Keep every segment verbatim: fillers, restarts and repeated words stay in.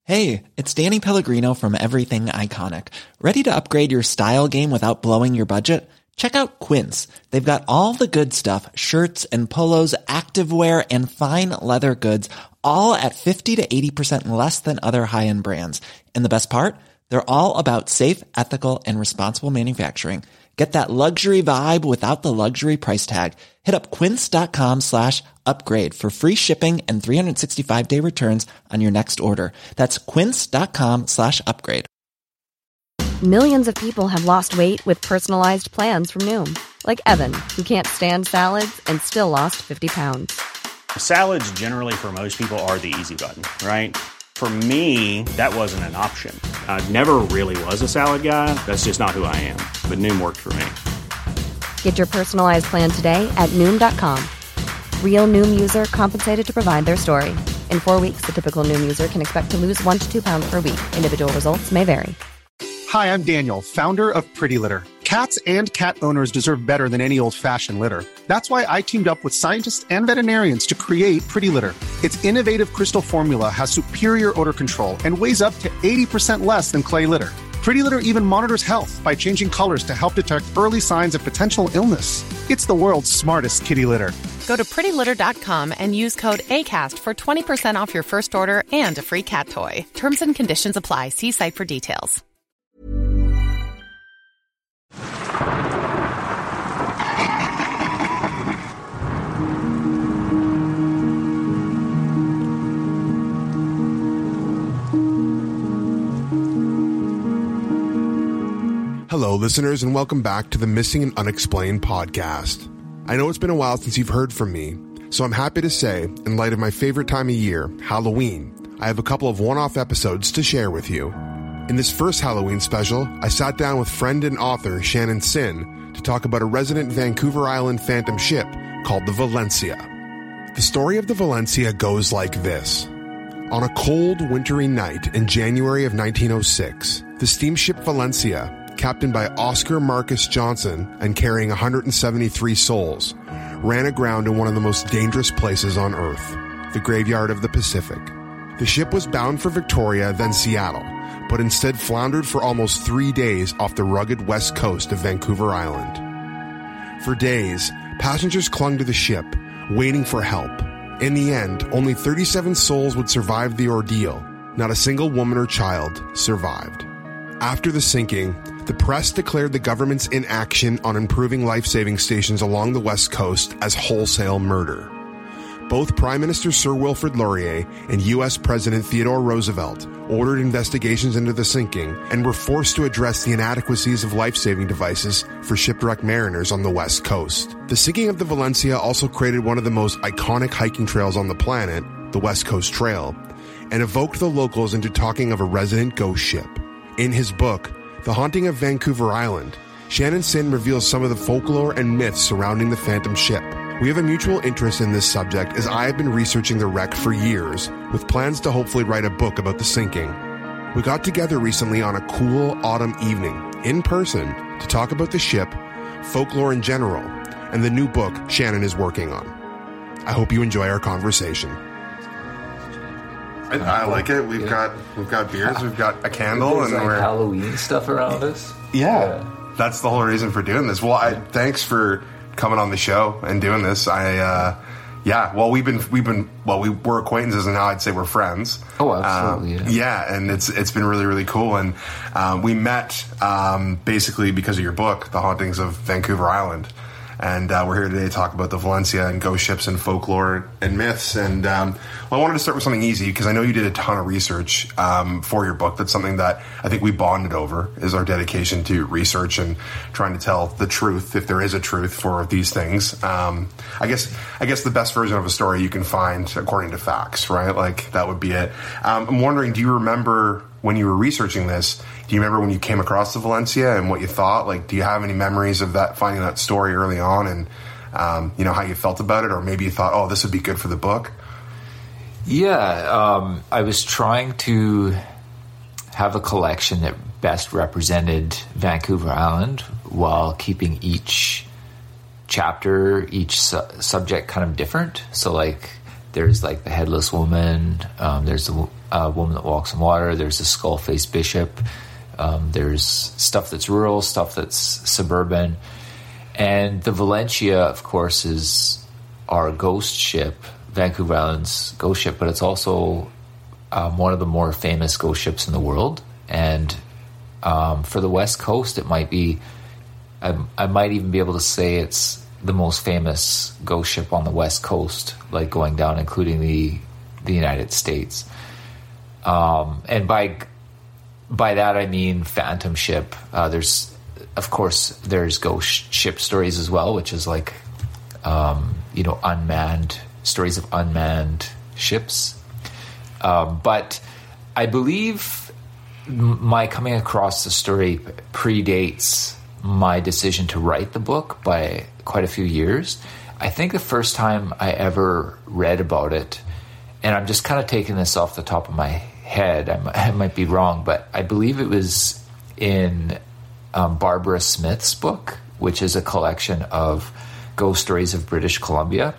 Hey, it's Danny Pellegrino from Everything Iconic. Ready to upgrade your style game without blowing your budget? Check out Quince. They've got all the good stuff, shirts and polos, activewear, and fine leather goods, all at fifty to eighty percent less than other high-end brands. And the best part? They're all about safe, ethical, and responsible manufacturing. Get that luxury vibe without the luxury price tag. Hit up quince.com slash upgrade for free shipping and three sixty-five day returns on your next order. That's quince.com slash upgrade. Millions of people have lost weight with personalized plans from Noom. Like Evan, who can't stand salads and still lost fifty pounds. Salads generally for most people are the easy button, right? For me, that wasn't an option. I never really was a salad guy. That's just not who I am. But Noom worked for me. Get your personalized plan today at Noom dot com. Real Noom user compensated to provide their story. In four weeks, the typical Noom user can expect to lose one to two pounds per week. Individual results may vary. Hi, I'm Daniel, founder of Pretty Litter. Cats and cat owners deserve better than any old-fashioned litter. That's why I teamed up with scientists and veterinarians to create Pretty Litter. Its innovative crystal formula has superior odor control and weighs up to eighty percent less than clay litter. Pretty Litter even monitors health by changing colors to help detect early signs of potential illness. It's the world's smartest kitty litter. Go to pretty litter dot com and use code ACAST for twenty percent off your first order and a free cat toy. Terms and conditions apply. See site for details. Hello, listeners, and welcome back to the Missing and Unexplained podcast. I know it's been a while since you've heard from me, so I'm happy to say, in light of my favorite time of year, Halloween, I have a couple of one-off episodes to share with you. In this first Halloween special, I sat down with friend and author Shannon Sin to talk about a resident Vancouver Island phantom ship called the Valencia. The story of the Valencia goes like this. On a cold, wintry night in January of nineteen oh six, the steamship Valencia, captained by Oscar Marcus Johnson and carrying one hundred seventy-three souls, ran aground in one of the most dangerous places on Earth, the Graveyard of the Pacific. The ship was bound for Victoria, then Seattle, but instead floundered for almost three days off the rugged west coast of Vancouver Island. For days, passengers clung to the ship, waiting for help. In the end, only thirty-seven souls would survive the ordeal. Not a single woman or child survived. After the sinking, the press declared the government's inaction on improving life-saving stations along the West Coast as wholesale murder. Both Prime Minister Sir Wilfrid Laurier and U S President Theodore Roosevelt ordered investigations into the sinking and were forced to address the inadequacies of life-saving devices for shipwrecked mariners on the West Coast. The sinking of the Valencia also created one of the most iconic hiking trails on the planet, the West Coast Trail, and evoked the locals into talking of a resident ghost ship. In his book, The Haunting of Vancouver Island, Shannon Sin reveals some of the folklore and myths surrounding the phantom ship. We have a mutual interest in this subject as I have been researching the wreck for years, with plans to hopefully write a book about the sinking. We got together recently on a cool autumn evening, in person, to talk about the ship, folklore in general, and the new book Shannon is working on. I hope you enjoy our conversation. I, I like it. We've yeah. got we've got beers, we've got a candle, There's and like we're Halloween stuff around us. Yeah, yeah, that's the whole reason for doing this. Well, I, thanks for coming on the show and doing this. I, uh, yeah. Well, we've been we've been well, we were acquaintances, and now I'd say we're friends. Oh, absolutely. Um, yeah. yeah, and it's it's been really really cool, and um, we met um, basically because of your book, The Hauntings of Vancouver Island. And uh, we're here today to talk about the Valencia and ghost ships and folklore and myths. And um, well, I wanted to start with something easy because I know you did a ton of research um, for your book. That's something that I think we bonded over, is our dedication to research and trying to tell the truth, if there is a truth for these things. Um, I guess I guess the best version of a story you can find according to facts, right? Like, that would be it. Um, I'm wondering, do you remember when you were researching this, do you remember when you came across the Valencia and what you thought? Like, do you have any memories of that, finding that story early on, and, um, you know, how you felt about it? Or maybe you thought, oh, this would be good for the book? Yeah, um, I was trying to have a collection that best represented Vancouver Island while keeping each chapter, each su- subject kind of different. So, like, there's like the headless woman. Um, there's the uh, woman that walks on water. There's the skull-faced bishop. Um, there's stuff that's rural, stuff that's suburban. And the Valentia, of course, is our ghost ship, Vancouver Island's ghost ship, but it's also um, one of the more famous ghost ships in the world. And um, for the West Coast, it might be, I, I might even be able to say it's the most famous ghost ship on the West Coast, like going down, including the the United States. Um, and by by that I mean phantom ship. Uh, there's, of course, there's ghost ship stories as well, which is like, um, you know, unmanned stories of unmanned ships. Um, but I believe my coming across the story predates my decision to write the book by quite a few years. I think the first time I ever read about it, and I'm just kind of taking this off the top of my head, I might, I might be wrong, but I believe it was in um, Barbara Smith's book, which is a collection of ghost stories of British Columbia.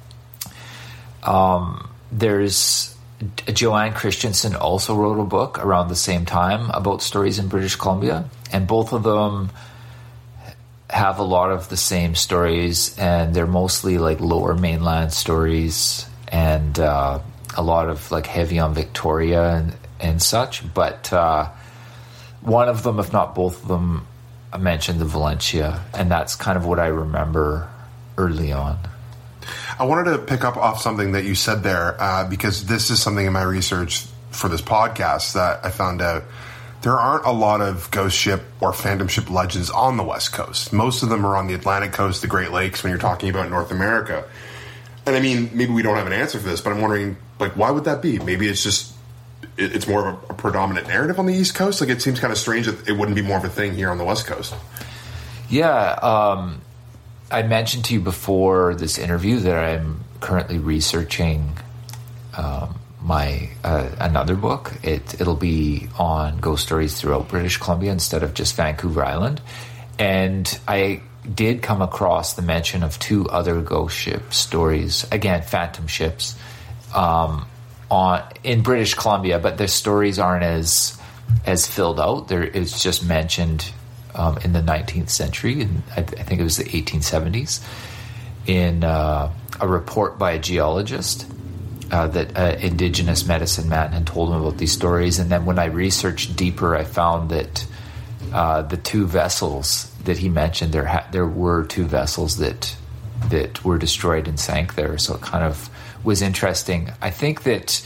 Um, there's Joanne Christensen also wrote a book around the same time about stories in British Columbia, and both of them have a lot of the same stories, and they're mostly like lower mainland stories, and uh, a lot of like heavy on Victoria and, and such. But uh, one of them, if not both of them, mentioned the Valentia, and that's kind of what I remember early on. I wanted to pick up off something that you said there, uh, because this is something in my research for this podcast that I found out. There aren't a lot of ghost ship or phantom ship legends on the West Coast. Most of them are on the Atlantic coast, the Great Lakes, when you're talking about North America. And I mean, maybe we don't have an answer for this, but I'm wondering, like, why would that be? Maybe it's just, it, it's more of a, a predominant narrative on the East Coast? Like, it seems kind of strange that it wouldn't be more of a thing here on the West Coast. Yeah, um, I mentioned to you before this interview that I'm currently researching um, my uh, another book. It, it'll be on ghost stories throughout British Columbia instead of just Vancouver Island. And I did come across the mention of two other ghost ship stories, again, phantom ships, um, on in British Columbia, but the stories aren't as as filled out. There, it's just mentioned um, in the nineteenth century, and I, I think it was the eighteen seventies, in uh, a report by a geologist. Uh, that uh, Indigenous medicine man had told him about these stories. And then when I researched deeper, I found that uh, the two vessels that he mentioned, there ha- there were two vessels that that were destroyed and sank there. So it kind of was interesting. I think that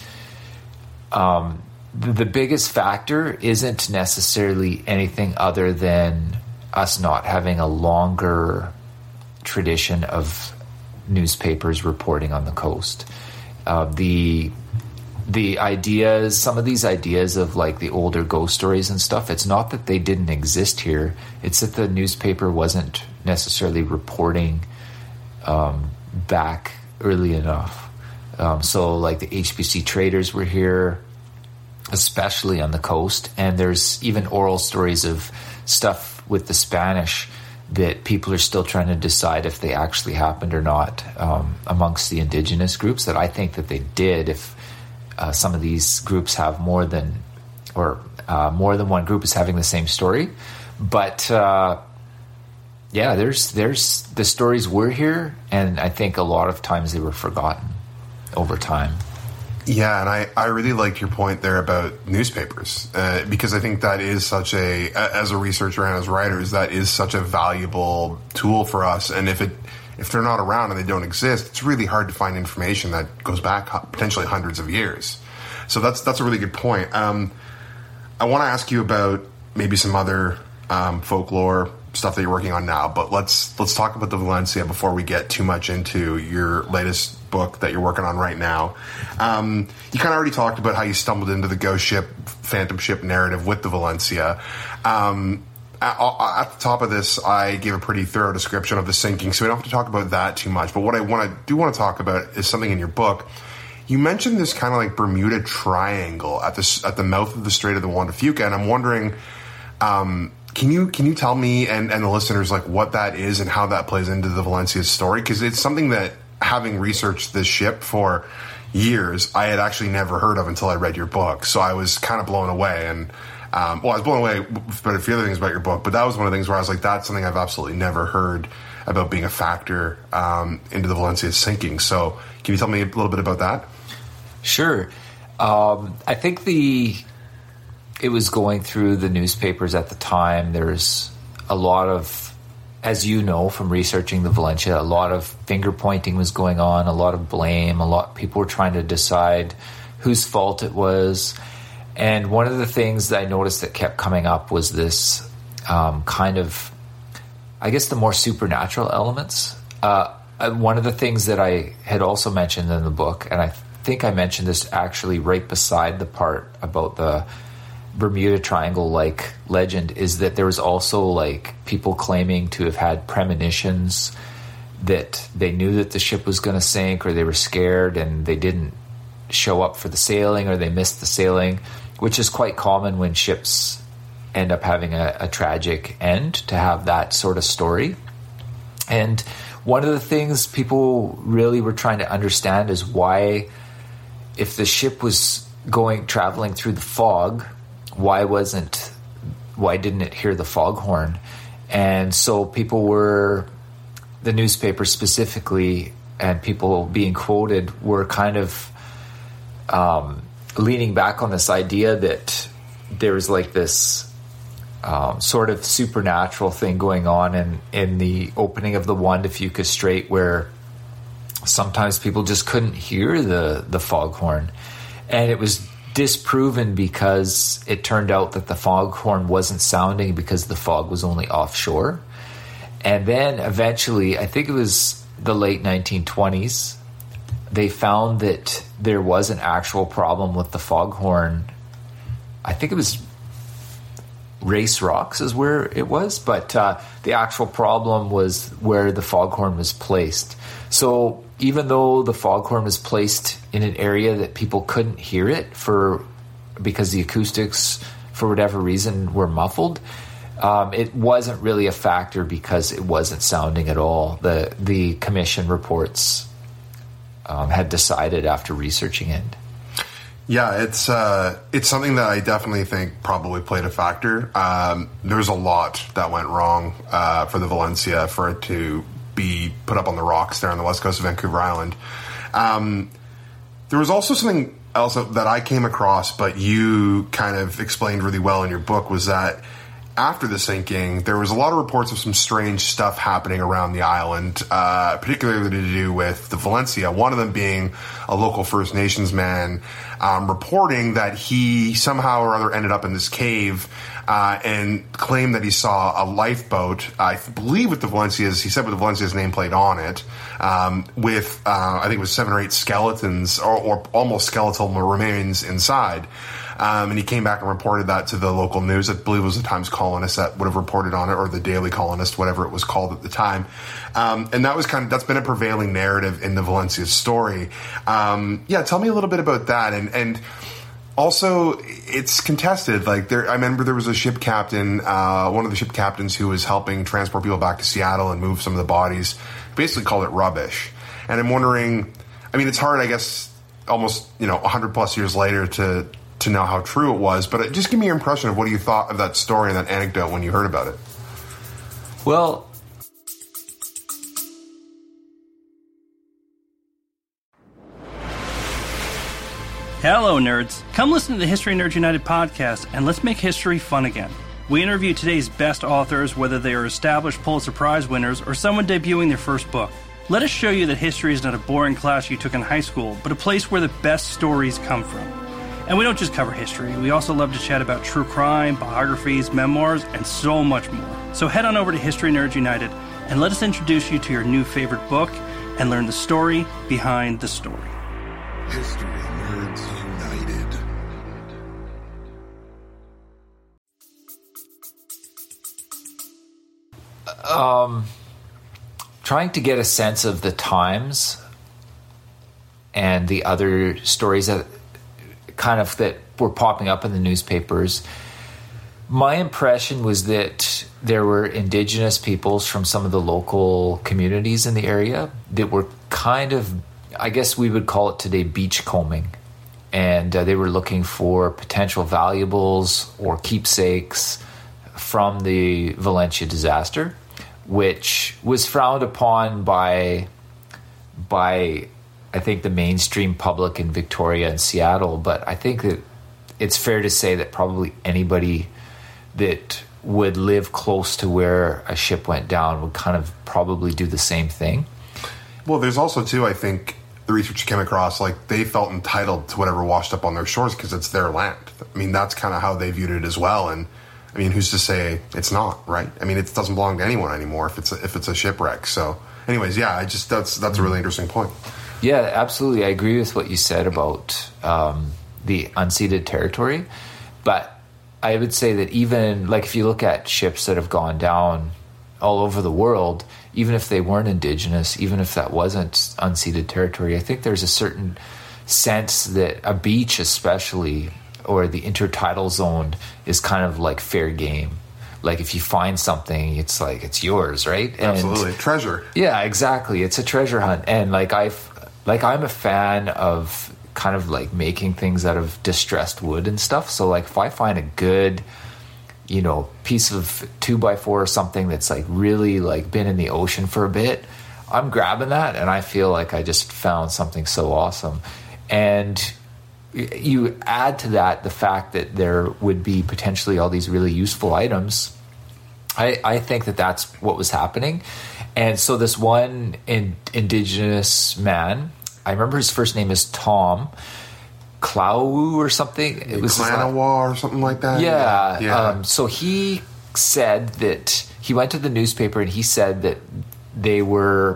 um, the, the biggest factor isn't necessarily anything other than us not having a longer tradition of newspapers reporting on the coast. Uh, the the ideas, some of these ideas of like the older ghost stories and stuff, it's not that they didn't exist here. It's that the newspaper wasn't necessarily reporting um, back early enough. Um, so like the H B C traders were here, especially on the coast. And there's even oral stories of stuff with the Spanish that people are still trying to decide if they actually happened or not um, amongst the indigenous groups, that I think that they did. If uh, some of these groups have more than, or uh, more than one group is having the same story. But uh, yeah, there's there's the stories were here, and I think a lot of times they were forgotten over time. Yeah, and I, I really liked your point there about newspapers, uh, because I think that is such a, as a researcher and as writers, that is such a valuable tool for us. And if it if they're not around and they don't exist, it's really hard to find information that goes back potentially hundreds of years. So that's that's a really good point. Um, I want to ask you about maybe some other um, folklore stuff that you're working on now, but let's let's talk about the Valentia before we get too much into your latest book that you're working on right now. Um, you kind of already talked about how you stumbled into the ghost ship, phantom ship narrative with the Valentia. Um, at, at the top of this, I gave a pretty thorough description of the sinking, so we don't have to talk about that too much. But what I want to do want to talk about is something in your book. You mentioned this kind of like Bermuda Triangle at the at the mouth of the Strait of the Juan de Fuca, and I'm wondering, um, can you can you tell me and, and the listeners like what that is and how that plays into the Valencia's story? Because it's something that, having researched this ship for, years I had actually never heard of until I read your book. So I was kind of blown away. And um, well, I was blown away by a few other things about your book, but that was one of the things where I was like, that's something I've absolutely never heard about being a factor um, into the Valencia sinking. So can you tell me a little bit about that? Sure. Um, I think the it was going through the newspapers at the time. There's a lot of, as you know from researching the Valencia, a lot of finger pointing was going on, a lot of blame, a lot people were trying to decide whose fault it was. And one of the things that I noticed that kept coming up was this um, kind of, I guess, the more supernatural elements. Uh, one of the things that I had also mentioned in the book, and I think I mentioned this actually right beside the part about the Bermuda Triangle-like legend, is that there was also like people claiming to have had premonitions that they knew that the ship was going to sink, or they were scared and they didn't show up for the sailing, or they missed the sailing, which is quite common when ships end up having a, a tragic end, to have that sort of story. And one of the things people really were trying to understand is why, if the ship was going traveling through the fog, why wasn't why didn't it hear the foghorn? And so people were, the newspaper specifically, and people being quoted were kind of um, leaning back on this idea that there was like this um, sort of supernatural thing going on in, in the opening of the One to Fuca Strait, where sometimes people just couldn't hear the, the foghorn. And it was disproven because it turned out that the foghorn wasn't sounding because the fog was only offshore. And then eventually, I think it was the late nineteen twenties, they found that there was an actual problem with the foghorn. I think it was Race Rocks is where it was, but uh, the actual problem was where the foghorn was placed. So even though the foghorn was placed in an area that people couldn't hear it for, because the acoustics, for whatever reason, were muffled, um, it wasn't really a factor because it wasn't sounding at all. The the commission reports um, had decided after researching it. Yeah, it's uh, it's something that I definitely think probably played a factor. Um, there's a lot that went wrong uh, for the Valencia for it to be put up on the rocks there on the west coast of Vancouver Island. Um, there was also something else that I came across, but you kind of explained really well in your book, was that after the sinking, there was a lot of reports of some strange stuff happening around the island, uh, particularly to do with the Valencia. One of them being a local First Nations man um, reporting that he somehow or other ended up in this cave uh, and claimed that he saw a lifeboat, I believe with the Valencia's, he said with the Valencia's nameplate on it, um, with, uh, I think it was seven or eight skeletons or, or almost skeletal remains inside. Um, and he came back and reported that to the local news. I believe it was the Times Colonist that would have reported on it, or the Daily Colonist, whatever it was called at the time. Um, and that was kind of, that's been a prevailing narrative in the Valencia story. Um, yeah, tell me a little bit about that. And, and also, it's contested. Like there, I remember there was a ship captain, uh, one of the ship captains who was helping transport people back to Seattle and move some of the bodies, basically called it rubbish. And I'm wondering, I mean, it's hard, I guess, almost, you know, one hundred plus years later to, to know how true it was, but just give me your impression of what you thought of that story and that anecdote when you heard about it. Well, hello, nerds. Come listen to the History Nerds United podcast, and let's make history fun again. We interview today's best authors, whether they are established Pulitzer Prize winners or someone debuting their first book. Let us show you that history is not a boring class you took in high school, but a place where the best stories come from. And we don't just cover history, we also love to chat about true crime, biographies, memoirs, and so much more. So head on over to History Nerds United and let us introduce you to your new favorite book and learn the story behind the story. History Nerds United. Um, trying to get a sense of the times and the other stories that kind of that were popping up in the newspapers, my impression was that there were indigenous peoples from some of the local communities in the area that were kind of I guess we would call it today beachcombing. And uh, they were looking for potential valuables or keepsakes from the Valencia disaster, which was frowned upon by, by I think, the mainstream public in Victoria and Seattle. But I think that it's fair to say that probably anybody that would live close to where a ship went down would kind of probably do the same thing. Well, there's also, too, I think, the research came across, like, they felt entitled to whatever washed up on their shores because it's their land. I mean, that's kind of how they viewed it as well. And, I mean, who's to say it's not, right? I mean, it doesn't belong to anyone anymore if it's a, if it's a shipwreck. So, anyways, yeah, I just that's that's a really interesting point. Yeah, absolutely. I agree with what you said about um, the unceded territory. But I would say that even, like, if you look at ships that have gone down all over the world, even if they weren't Indigenous, even if that wasn't unceded territory, I think there's a certain sense that a beach especially, or the intertidal zone, is kind of like fair game. Like, if you find something, it's like, it's yours, right? Absolutely. And, treasure. Yeah, exactly. It's a treasure hunt. And like I've, like I'm a fan of kind of like making things out of distressed wood and stuff. So like if I find a good, you know, piece of two by four or something that's like really like been in the ocean for a bit, I'm grabbing that and I feel like I just found something so awesome. And you add to that the fact that there would be potentially all these really useful items. I, I think that that's what was happening. And so this one in, Indigenous man, I remember his first name is Tom Clow or something. It was Klanawa or something like that. Yeah. yeah. Um, so he said that he went to the newspaper and he said that they were,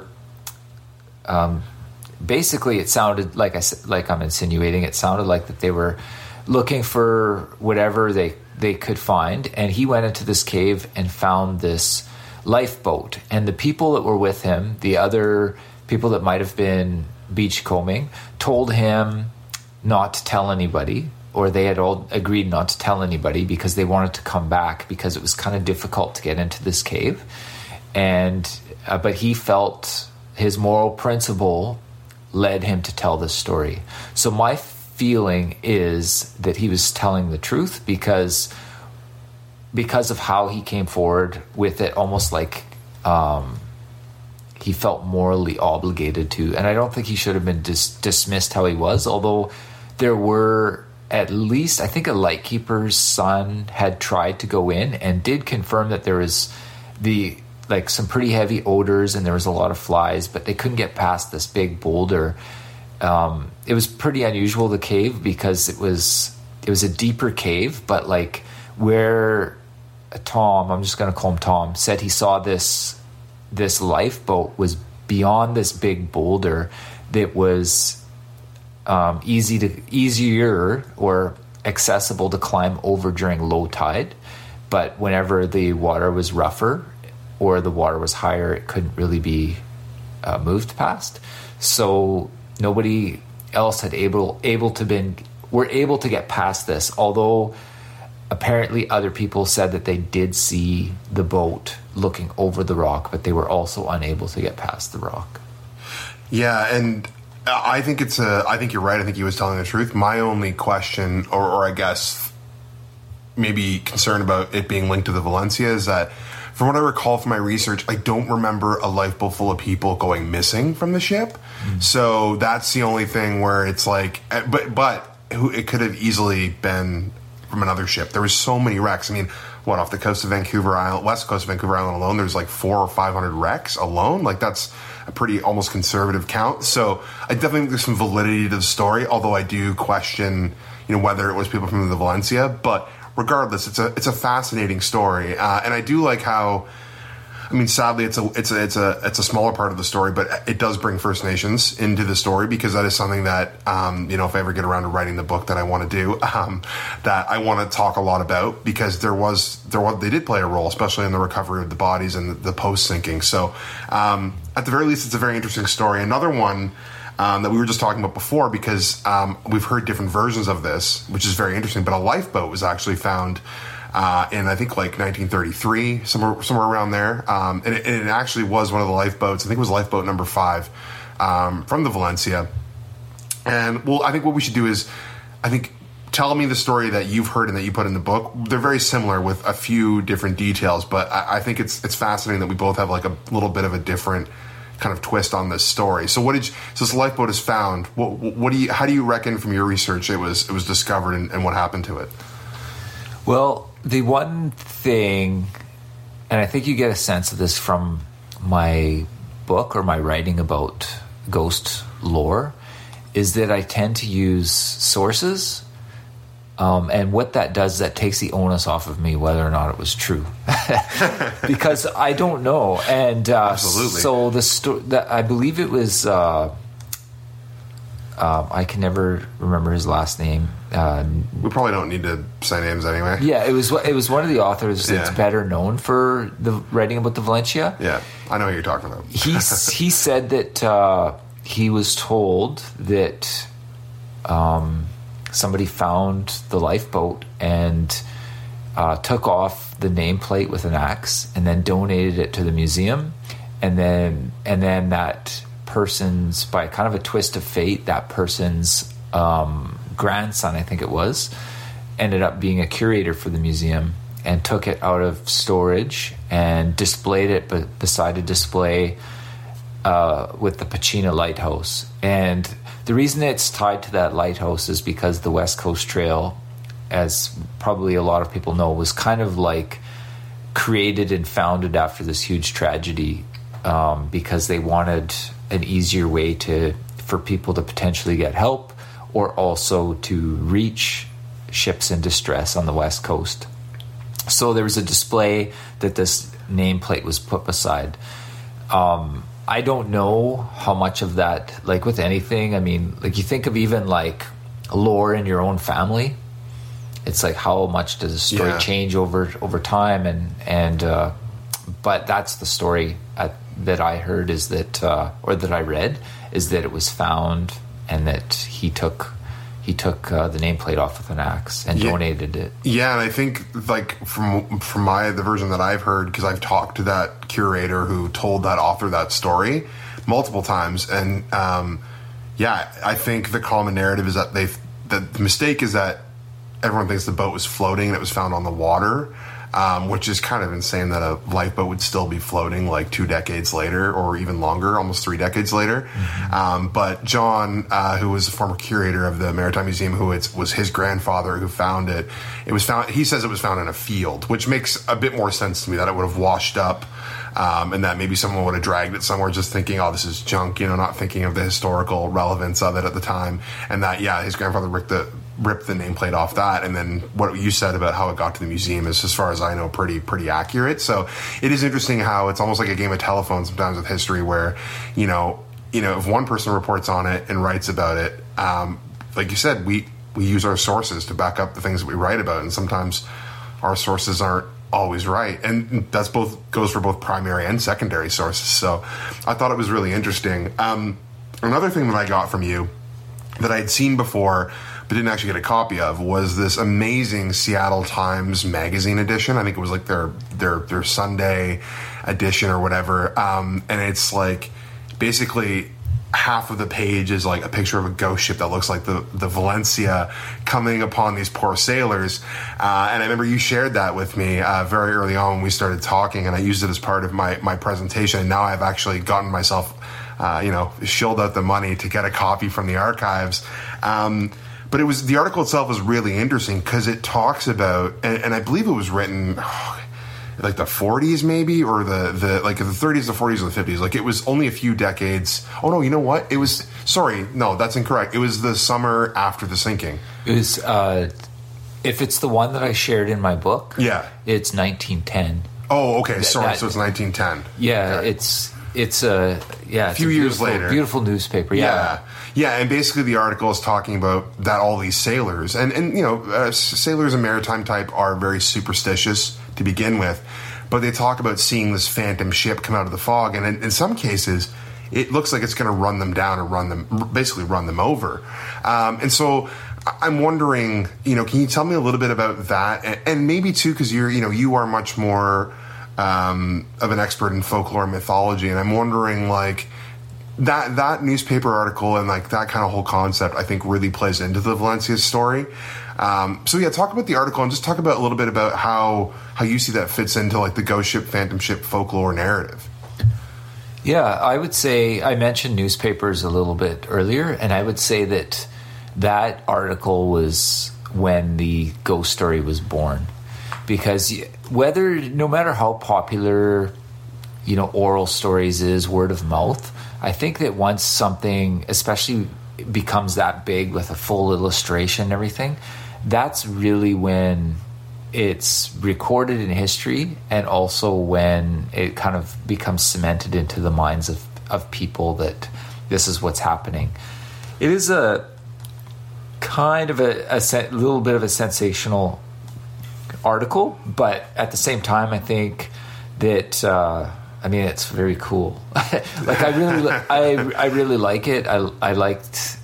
um, basically it sounded like I like I'm insinuating. It sounded like that they were looking for whatever they they could find, and he went into this cave and found this lifeboat. And the people that were with him, the other people that might have been beachcombing, told him not to tell anybody, or they had all agreed not to tell anybody because they wanted to come back because it was kind of difficult to get into this cave. And uh, but he felt his moral principle led him to tell this story. So my feeling is that he was telling the truth because because of how he came forward with it, almost like um, he felt morally obligated to. And I don't think he should have been dis- dismissed how he was, although there were at least, I think a lightkeeper's son had tried to go in and did confirm that there was the like some pretty heavy odors and there was a lot of flies, but they couldn't get past this big boulder. Um, it was pretty unusual, the cave, because it was it was a deeper cave, but like where Tom, I'm just going to call him Tom, said he saw this this lifeboat was beyond this big boulder that was um, easy to easier or accessible to climb over during low tide, but whenever the water was rougher or the water was higher, it couldn't really be uh, moved past. So nobody else had able able to been were able to get past this, although apparently other people said that they did see the boat looking over the rock, but they were also unable to get past the rock. Yeah, and I think it's a I think you're right. I think he was telling the truth. My only question, or, or I guess maybe concern about it being linked to the Valencia, is that from what I recall from my research, I don't remember a lifeboat full of people going missing from the ship. Mm. So that's the only thing where it's like, but but who, it could have easily been from another ship. There was so many wrecks. I mean, what, off the coast of Vancouver Island, west coast of Vancouver Island alone, there's like four or five hundred wrecks alone. Like that's a pretty almost conservative count. So I definitely think there's some validity to the story, although I do question, you know, whether it was people from the Valencia, but regardless, it's a it's a fascinating story, uh, and I do like how. I mean, sadly, it's a it's a it's a it's a smaller part of the story, but it does bring First Nations into the story because that is something that um, you know, if I ever get around to writing the book that I want to do, um, that I want to talk a lot about, because there was there was they did play a role, especially in the recovery of the bodies and the, the post sinking. So, um, at the very least, it's a very interesting story. Another one. Um, that we were just talking about before, because um, we've heard different versions of this, which is very interesting. But a lifeboat was actually found uh, in, I think, like nineteen thirty-three, somewhere somewhere around there. Um, and, it, and it actually was one of the lifeboats. I think it was lifeboat number five um, from the Valencia. And, well, I think what we should do is, I think, tell me the story that you've heard and that you put in the book. They're very similar with a few different details, but I, I think it's it's fascinating that we both have like a little bit of a different kind of twist on this story. So what did you, so this lifeboat is found. What, what do you, how do you reckon from your research it was it was discovered and, and what happened to it? Well, the one thing, and I think you get a sense of this from my book or my writing about ghost lore, is that I tend to use sources. Um, and what that does is that takes the onus off of me whether or not it was true. Because I don't know. And uh, Absolutely. So the, sto- the I believe it was, uh, uh, I can never remember his last name. Uh, we probably don't need to say names anyway. Yeah, it was it was one of the authors that's yeah. better known for the writing about the Valencia. Yeah, I know who you're talking about. he, he said that uh, he was told that... Um, somebody found the lifeboat and uh, took off the nameplate with an axe and then donated it to the museum. And then and then that person's, by kind of a twist of fate, that person's um, grandson, I think it was, ended up being a curator for the museum and took it out of storage and displayed it but beside a display uh, with the Pachina Lighthouse. And the reason it's tied to that lighthouse is because the West Coast Trail, as probably a lot of people know, was kind of like created and founded after this huge tragedy um, because they wanted an easier way to for people to potentially get help or also to reach ships in distress on the West Coast. So there was a display that this nameplate was put beside. Um, I don't know how much of that, like with anything, I mean, like you think of even like lore in your own family. It's like how much does a story yeah. change over over time, and and uh, but that's the story at, that I heard is that uh, or that I read is that it was found and that he took he took uh, the nameplate off with an axe and yeah. donated it. Yeah, and I think like from from my the version that I've heard, because I've talked to that curator who told that author that story multiple times, and um, yeah, I think the common narrative is that they that the mistake is that everyone thinks the boat was floating and it was found on the water. Um, which is kind of insane that a lifeboat would still be floating like two decades later or even longer, almost three decades later. Mm-hmm. Um, but John, uh, who was a former curator of the Maritime Museum, who it was his grandfather who found it, it was found, he says it was found in a field, which makes a bit more sense to me, that it would have washed up. Um, and that maybe someone would have dragged it somewhere just thinking, oh, this is junk, you know, not thinking of the historical relevance of it at the time. And that, yeah, his grandfather ripped the ripped the nameplate off that. And then what you said about how it got to the museum is, as far as I know, pretty pretty accurate. So it is interesting how it's almost like a game of telephone sometimes with history where, you know, you know, if one person reports on it and writes about it, um, like you said, we, we use our sources to back up the things that we write about. And sometimes our sources aren't always right, and that's both goes for both primary and secondary sources. So I thought it was really interesting. Um, another thing that I got from you that I'd seen before but didn't actually get a copy of was this amazing Seattle Times magazine edition. I think it was like their their their Sunday edition or whatever, um, and it's like basically half of the page is like a picture of a ghost ship that looks like the, the Valencia coming upon these poor sailors. Uh, and I remember you shared that with me uh, very early on when we started talking, and I used it as part of my, my presentation. And now I've actually gotten myself, uh, you know, shilled out the money to get a copy from the archives. Um, but it was, the article itself was really interesting because it talks about, and, and I believe it was written, oh, like the forties maybe, or the, the like the thirties, the forties, or the fifties. Like it was only a few decades. Oh no, you know what? It was, sorry, no, that's incorrect. It was the summer after the sinking. It was, uh, if it's the one that I shared in my book, yeah, it's nineteen ten. Oh, okay, sorry, that, so it's nineteen ten. Yeah, okay. it's it's a yeah, a few a years later, beautiful newspaper. Yeah. yeah, yeah, and basically the article is talking about that all these sailors, and and you know, uh, sailors and maritime type are very superstitious to begin with, but they talk about seeing this phantom ship come out of the fog, and in, in some cases, it looks like it's going to run them down or run them, basically run them over. Um, and so I'm wondering, you know, can you tell me a little bit about that, and, and maybe too, because you're, you know, you are much more um, of an expert in folklore and mythology, and I'm wondering, like, that that newspaper article and like that kind of whole concept, I think, really plays into the Valencia story. Um, so yeah, talk about the article and just talk about a little bit about how how you see that fits into like the ghost ship, phantom ship folklore narrative. Yeah, I would say I mentioned newspapers a little bit earlier, and I would say that that article was when the ghost story was born, because whether no matter how popular, you know, oral stories is, word of mouth, I think that once something, especially becomes that big with a full illustration and everything, that's really when it's recorded in history, and also when it kind of becomes cemented into the minds of, of people that this is what's happening. It is a kind of a, a, a little bit of a sensational article, but at the same time, I think that uh, I mean, it's very cool. like I really, I I really like it. I I liked.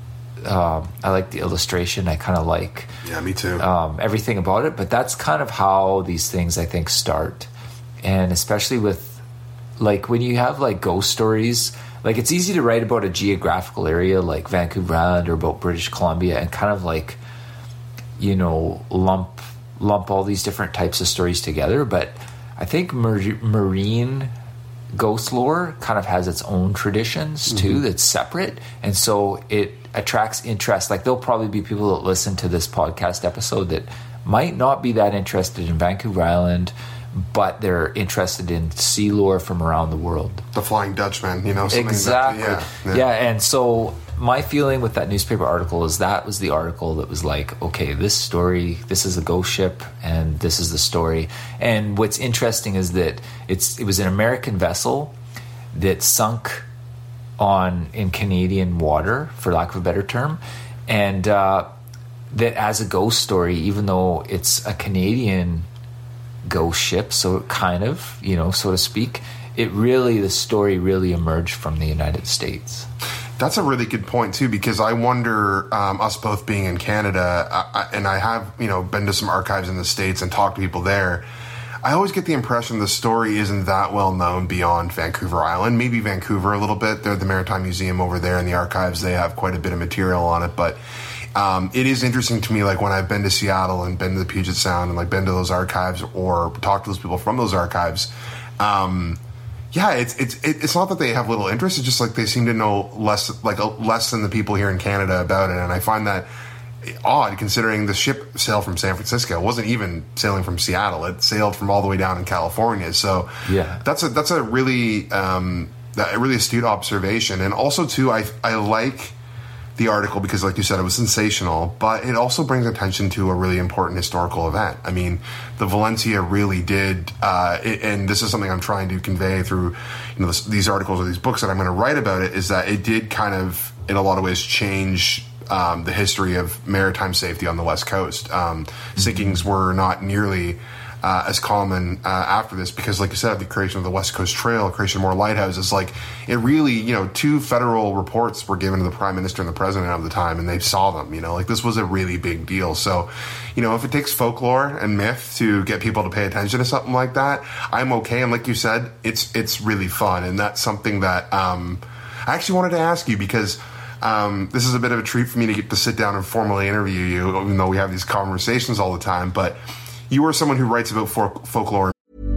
Um, I like the illustration. I kind of like yeah, me too. Um, everything about it. But that's kind of how these things, I think, start. And especially with, like, when you have like ghost stories, like it's easy to write about a geographical area like Vancouver Island or about British Columbia and kind of like, you know, lump lump all these different types of stories together. But I think mar- marine ghost lore kind of has its own traditions too, mm-hmm. that's separate, and so it attracts interest. Like there'll probably be people that listen to this podcast episode that might not be that interested in Vancouver Island, but they're interested in sea lore from around the world. The Flying Dutchman, you know, something exactly. That, yeah, yeah. yeah, and so my feeling with that newspaper article is that was the article that was like, okay, this story, this is a ghost ship, and this is the story. And what's interesting is that it's it was an American vessel that sunk on in Canadian water, for lack of a better term, and uh, that as a ghost story, even though it's a Canadian ghost ship, so kind of, you know, so to speak, it really, the story really emerged from the United States. That's a really good point too, because I wonder, um, us both being in Canada, I, I, and I have, you know, been to some archives in the States and talked to people there. I always get the impression the story isn't that well known beyond Vancouver Island. Maybe Vancouver a little bit. They're the Maritime Museum over there in the archives. They have quite a bit of material on it, but um, it is interesting to me, like when I've been to Seattle and been to the Puget Sound and like been to those archives or talked to those people from those archives. Um, yeah, it's it's it's not that they have little interest. It's just like they seem to know less, like less than the people here in Canada about it, and I find that odd considering the ship sailed from San Francisco. It wasn't even sailing from Seattle. It sailed from all the way down in California. So yeah, that's a that's a really um, a really astute observation. And also too, I I like the article because, like you said, it was sensational, but it also brings attention to a really important historical event. I mean, the Valencia really did, uh, it, and this is something I'm trying to convey through, you know, this, these articles or these books that I'm going to write about it, is that it did kind of, in a lot of ways, change um, the history of maritime safety on the West Coast. Um, mm-hmm. Sinkings were not nearly Uh, as common uh, after this, because like you said, the creation of the West Coast Trail, creation of more lighthouses, like it really, you know, two federal reports were given to the Prime Minister and the President of the time, and they saw them, you know, like this was a really big deal. So, you know, if it takes folklore and myth to get people to pay attention to something like that, I'm okay. And like you said, it's it's really fun, and that's something that um, I actually wanted to ask you, because um, this is a bit of a treat for me to get to sit down and formally interview you, even though we have these conversations all the time, but you are someone who writes about folk- folklore.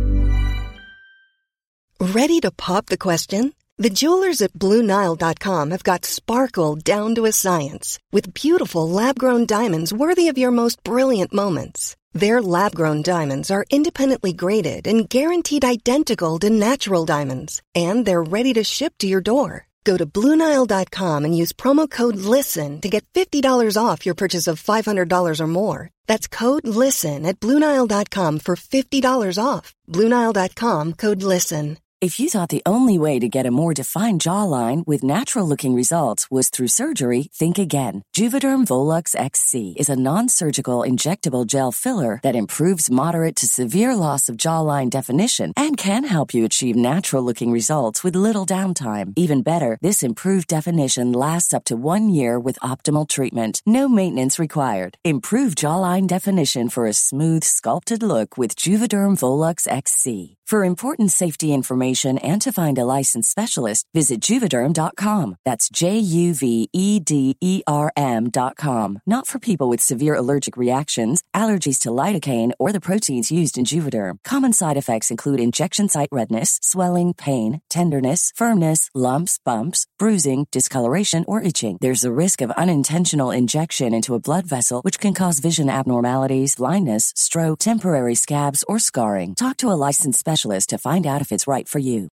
Ready to pop the question? The jewelers at Blue Nile dot com have got sparkle down to a science with beautiful lab-grown diamonds worthy of your most brilliant moments. Their lab-grown diamonds are independently graded and guaranteed identical to natural diamonds, and they're ready to ship to your door. Go to Blue Nile dot com and use promo code LISTEN to get fifty dollars off your purchase of five hundred dollars or more. That's code LISTEN at Blue Nile dot com for fifty dollars off. Blue Nile dot com, code LISTEN. If you thought the only way to get a more defined jawline with natural-looking results was through surgery, think again. Juvederm Volux X C is a non-surgical injectable gel filler that improves moderate to severe loss of jawline definition and can help you achieve natural-looking results with little downtime. Even better, this improved definition lasts up to one year with optimal treatment. No maintenance required. Improve jawline definition for a smooth, sculpted look with Juvederm Volux X C. For important safety information and to find a licensed specialist, visit Juvederm dot com. That's J U V E D E R M dot com. Not for people with severe allergic reactions, allergies to lidocaine, or the proteins used in Juvederm. Common side effects include injection site redness, swelling, pain, tenderness, firmness, lumps, bumps, bruising, discoloration, or itching. There's a risk of unintentional injection into a blood vessel, which can cause vision abnormalities, blindness, stroke, temporary scabs, or scarring. Talk to a licensed specialist to find out if it's right for you.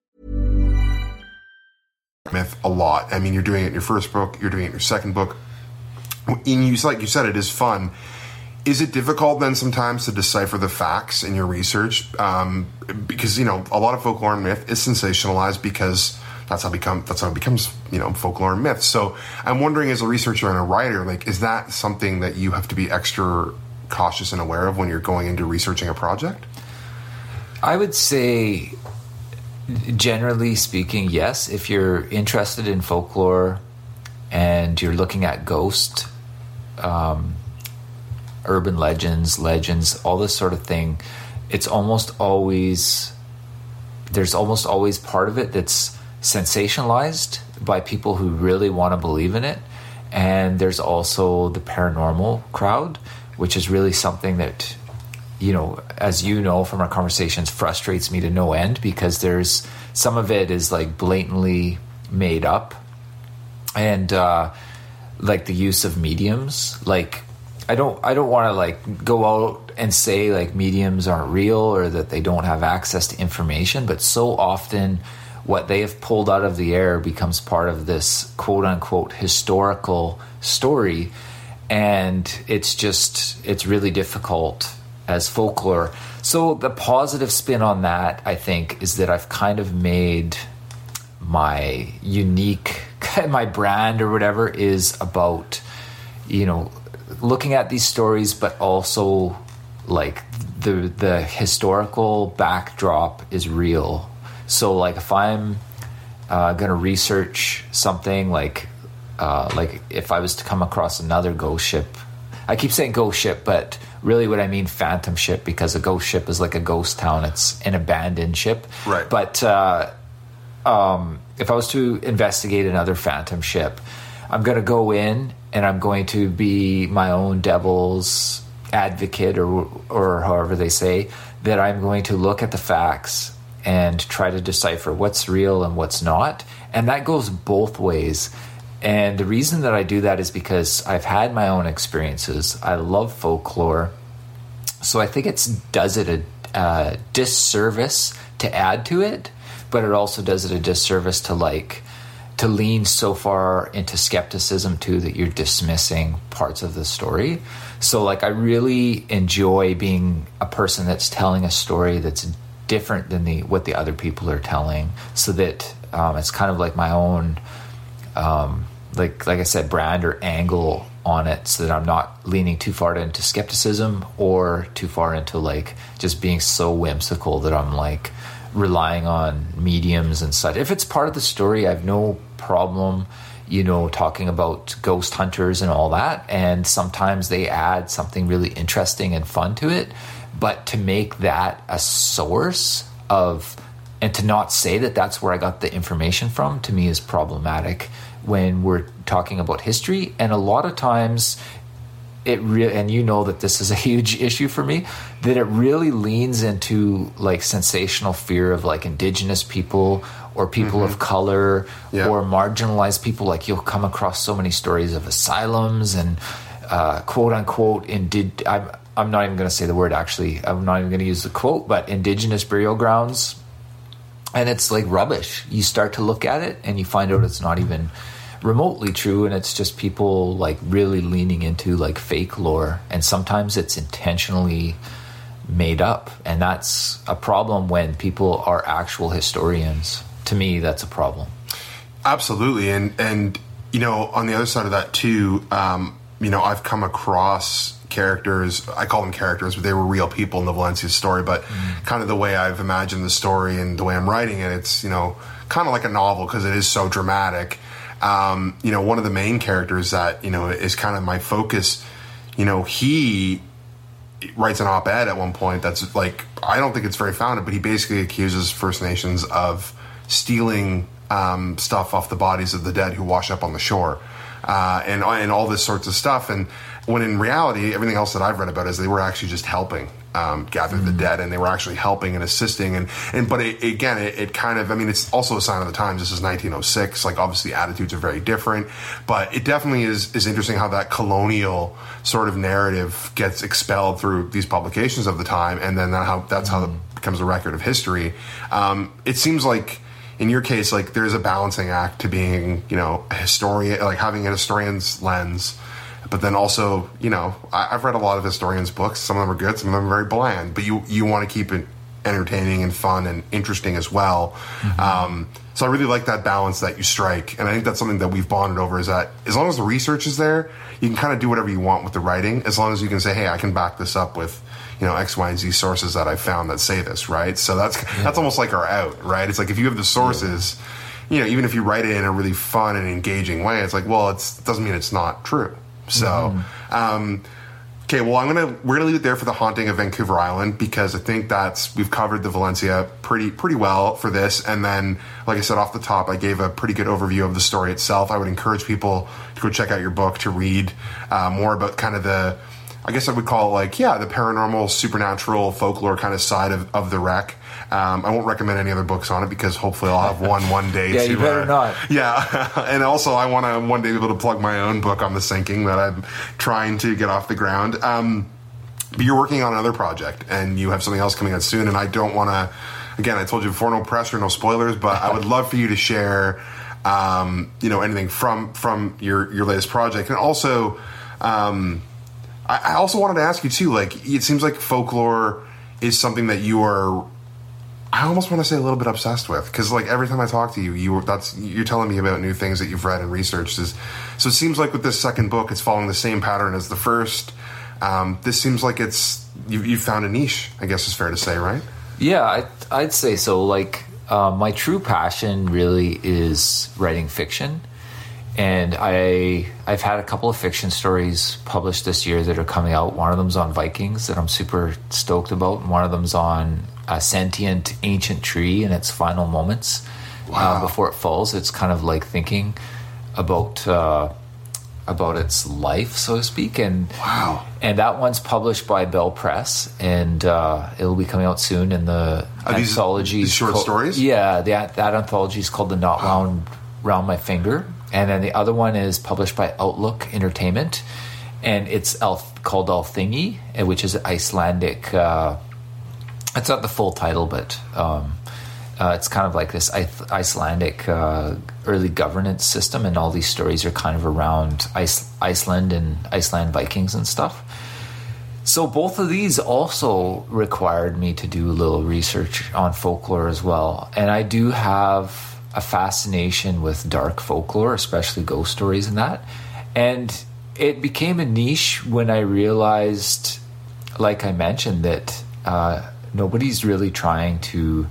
Myth a lot. I mean, you're doing it in your first book, you're doing it in your second book. And you, like you said, it is fun. Is it difficult then sometimes to decipher the facts in your research? Um, because, you know, a lot of folklore and myth is sensationalized because that's how become that's how it becomes, you know, folklore and myth. So I'm wondering, as a researcher and a writer, like, is that something that you have to be extra cautious and aware of when you're going into researching a project? I would say, generally speaking, yes. If you're interested in folklore and you're looking at ghost, um, urban legends, legends, all this sort of thing, it's almost always, there's almost always part of it that's sensationalized by people who really want to believe in it. And there's also the paranormal crowd, which is really something that, you know, as you know from our conversations, frustrates me to no end, because there's some of it is like blatantly made up, and uh, like the use of mediums. Like, I don't, I don't want to like go out and say like mediums aren't real or that they don't have access to information, but so often what they have pulled out of the air becomes part of this quote unquote historical story, and it's just, it's really difficult as folklore. So the positive spin on that, I think, is that I've kind of made my unique, my brand or whatever is about, you know, looking at these stories, but also like the the historical backdrop is real. So like if I'm uh, going to research something, like uh, like if I was to come across another ghost ship, I keep saying ghost ship, but really what I mean phantom ship, because a ghost ship is like a ghost town. It's an abandoned ship. Right. But uh, um, if I was to investigate another phantom ship, I'm going to go in and I'm going to be my own devil's advocate, or or however they say, that I'm going to look at the facts and try to decipher what's real and what's not. And that goes both ways. And the reason that I do that is because I've had my own experiences. I love folklore. So I think it does it a uh, disservice to add to it, but it also does it a disservice to like to lean so far into skepticism too that you're dismissing parts of the story. So like I really enjoy being a person that's telling a story that's different than the what the other people are telling, so that um, it's kind of like my own um, like like I said, brand or angle on it, so that I'm not leaning too far into skepticism or too far into like just being so whimsical that I'm like relying on mediums and such. If it's part of the story, I have no problem, you know, talking about ghost hunters and all that, and sometimes they add something really interesting and fun to it. But to make that a source of, and to not say that that's where I got the information from, to me is problematic when we're talking about history. And a lot of times it really, and you know that this is a huge issue for me, that it really leans into like sensational fear of like indigenous people or people mm-hmm. of color yeah. or marginalized people. Like you'll come across so many stories of asylums and uh, quote unquote indid. I'm, I'm not even going to say the word, actually. I'm not even going to use the quote, but indigenous burial grounds. And it's like rubbish. You start to look at it and you find out it's not even remotely true, and it's just people like really leaning into like fake lore, and sometimes it's intentionally made up, and that's a problem when people are actual historians. To me, that's a problem. Absolutely. And and you know, on the other side of that too, um you know, I've come across characters, I call them characters, but they were real people in the Valencia story, but mm. kind of the way I've imagined the story and the way I'm writing it, it's, you know, kind of like a novel because it is so dramatic. Um, you know, one of the main characters that, you know, is kind of my focus, you know, he writes an op-ed at one point that's like, I don't think it's very founded, but he basically accuses First Nations of stealing um, stuff off the bodies of the dead who wash up on the shore, uh, and and all this sorts of stuff. And when in reality, everything else that I've read about is they were actually just helping um, gather mm. the dead, and they were actually helping and assisting. And, and but it, again, it, it kind of, I mean, it's also a sign of the times. This is nineteen oh six. Like, obviously, attitudes are very different. But it definitely is, is interesting how that colonial sort of narrative gets expelled through these publications of the time, and then that how that's how it becomes a record of history. Um, it seems like, in your case, like, there's a balancing act to being, you know, a historian, like having a historian's lens. But then also, you know, I, I've read a lot of historians' books. Some of them are good, some of them are very bland. But you, you want to keep it entertaining and fun and interesting as well. Mm-hmm. Um, so I really like that balance that you strike. And I think that's something that we've bonded over, is that as long as the research is there, you can kind of do whatever you want with the writing, as long as you can say, hey, I can back this up with, you know, X, Y, and Z sources that I found that say this, right? So that's yeah. that's almost like our out, right? It's like, if you have the sources, yeah. you know, even if you write it in a really fun and engaging way, it's like, well, it's, it doesn't mean it's not true. So, mm-hmm. um, okay, well, I'm gonna we're gonna leave it there for The Haunting of Vancouver Island, because I think that's we've covered the Valencia pretty pretty well for this. And then, like I said off the top, I gave a pretty good overview of the story itself. I would encourage people to go check out your book to read uh, more about kind of the, I guess I would call it, like, yeah, the paranormal, supernatural, folklore kind of side of, of the wreck. Um, I won't recommend any other books on it, because hopefully I'll have one one day. yeah, to, you better uh, not. Yeah, and also I want to one day be able to plug my own book on the sinking that I'm trying to get off the ground. Um, but you're working on another project, and you have something else coming out soon, and I don't want to, again, I told you before, no pressure, no spoilers, but I would love for you to share, um, you know, anything from from your, your latest project. And also, um, I, I also wanted to ask you, too, like, it seems like folklore is something that you are, I almost want to say a little bit obsessed with, because like every time I talk to you, you that's you're telling me about new things that you've read and researched. Is so it seems like with this second book, it's following the same pattern as the first. Um, this seems like it's you, you found a niche, I guess is fair to say, right? Yeah, I, I'd say so. Like uh, my true passion really is writing fiction, and I I've had a couple of fiction stories published this year that are coming out. One of them's on Vikings that I'm super stoked about, and one of them's on a sentient ancient tree in its final moments. Wow. uh, before it falls. It's kind of like thinking about uh, about its life, so to speak. And wow, and that one's published by Bell Press, and uh, it'll be coming out soon. In the Are anthology, these, these short co- stories. Yeah, that that anthology is called The Knot Round Round My Finger, and then the other one is published by Outlook Entertainment, and it's El- called Althingi, which is Icelandic. Uh, It's not the full title, but um, uh, it's kind of like this Icelandic uh, early governance system, and all these stories are kind of around Ice- Iceland and Iceland Vikings and stuff. So both of these also required me to do a little research on folklore as well. And I do have a fascination with dark folklore, especially ghost stories and that. And it became a niche when I realized, like I mentioned, that Uh, nobody's really trying to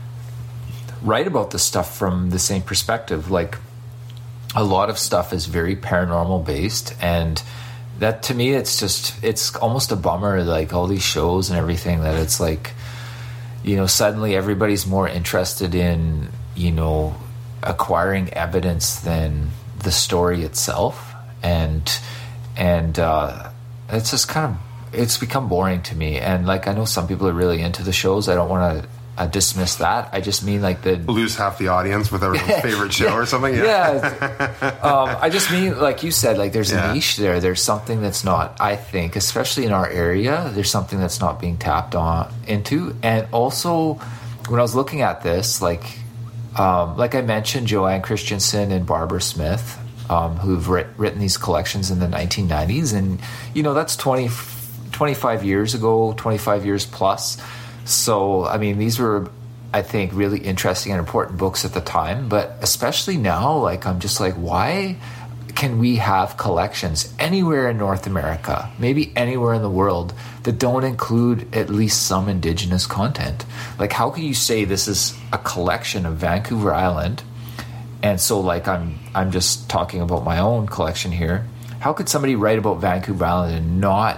write about this stuff from the same perspective. Like, a lot of stuff is very paranormal based, and that to me, it's just, it's almost a bummer, like all these shows and everything, that it's like, you know, suddenly everybody's more interested in, you know, acquiring evidence than the story itself. And, and, uh, it's just kind of, it's become boring to me. And like, I know some people are really into the shows. I don't want to uh, dismiss that. I just mean like the lose half the audience with everyone's favorite show yeah, or something. Yeah. yeah. um, I just mean, like you said, like there's yeah. a niche there. There's something that's not, I think, especially in our area, there's something that's not being tapped on into. And also when I was looking at this, like, um, like I mentioned, Joanne Christensen and Barbara Smith, um, who've writ- written these collections in the nineteen nineties. And, you know, that's twenty twenty-five years ago, twenty-five years plus. So, I mean, these were, I think, really interesting and important books at the time. But especially now, like, I'm just like, why can we have collections anywhere in North America, maybe anywhere in the world, that don't include at least some Indigenous content? Like, how can you say this is a collection of Vancouver Island? And so, like, I'm I'm just talking about my own collection here. How could somebody write about Vancouver Island and not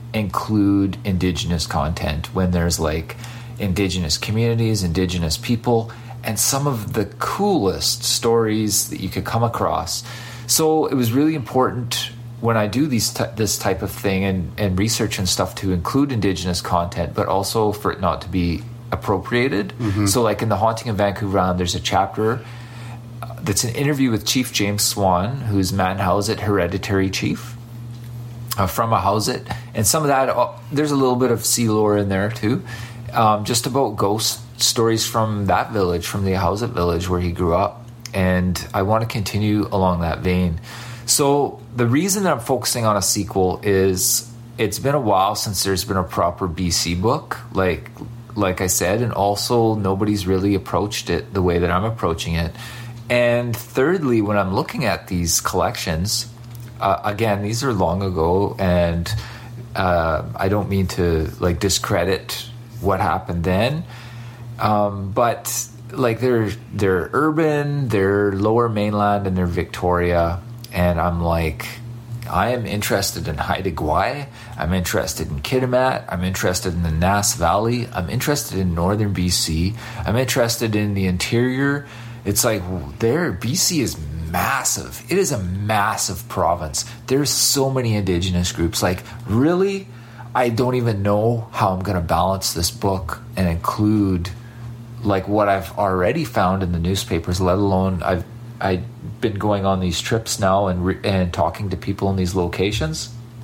include Indigenous content when there's like Indigenous communities, Indigenous people, and some of the coolest stories that you could come across. So it was really important when I do these t- this type of thing and, and research and stuff to include Indigenous content, but also for it not to be appropriated. Mm-hmm. So like in The Haunting of Vancouver Island, there's a chapter that's an interview with Chief James Swan, who's Manhauset Hereditary Chief uh, from Ahousaht. And some of that, uh, there's a little bit of sea lore in there too, um, just about ghost stories from that village, from the Ahousaht village where he grew up. And I want to continue along that vein. So the reason that I'm focusing on a sequel is it's been a while since there's been a proper B C book, like like I said, and also nobody's really approached it the way that I'm approaching it. And thirdly, when I'm looking at these collections, uh, again, these are long ago, and uh, I don't mean to like discredit what happened then, um, but like they're they're urban, they're Lower Mainland, and they're Victoria. And I'm like, I am interested in Haida Gwaii. I'm interested in Kitimat. I'm interested in the Nass Valley. I'm interested in northern B C. I'm interested in the interior. It's like, there, B C is massive. It is a massive province. There's so many Indigenous groups. Like, really, I don't even know how I'm going to balance this book and include, like, what I've already found in the newspapers, let alone I've I've been going on these trips now and re- and talking to people in these locations.